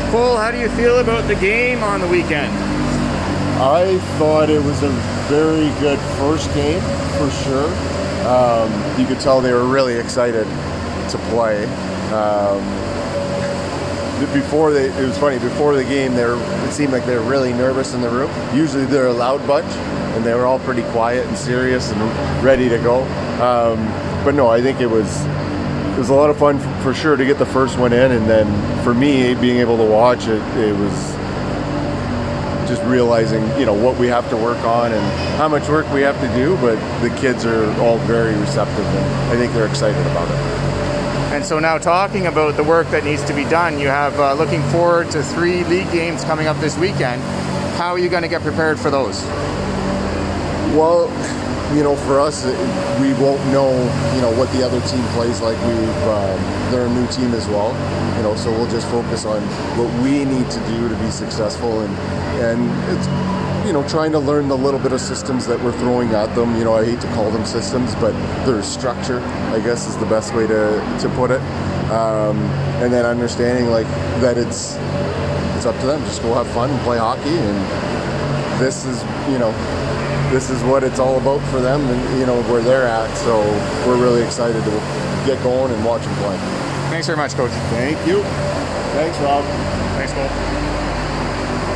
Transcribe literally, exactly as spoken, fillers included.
Cole, how do you feel about the game on the weekend? I thought it was a very good first game, for sure. Um, you could tell they were really excited to play. Um, before they, it was funny, before the game, they were, it seemed like they were really nervous in the room. Usually they're a loud bunch, and they were all pretty quiet and serious and ready to go. Um, but no, I think it was it was a lot of fun for, for sure to get the first one in, and then for me, being able to watch it, it was just realizing, you know, what we have to work on and how much work we have to do, but the kids are all very receptive, and I think they're excited about it. And so now talking about the work that needs to be done, you have uh, looking forward to three league games coming up this weekend. How are you going to get prepared for those? Well, you know, for us, we won't know, you know, what the other team plays like. We've, um, they're a new team as well, you know, so we'll just focus on what we need to do to be successful, and, and it's, you know, trying to learn the little bit of systems that we're throwing at them. You know, I hate to call them systems, but their structure, I guess, is the best way to, to put it. Um, and then understanding, like, that it's, it's up to them. Just go have fun and play hockey, and this is, you know, this is what it's all about for them, and you know where they're at. So we're really excited to get going and watch them play. Thanks very much, Coach. Thank you. Thanks, Rob. Thanks, Cole.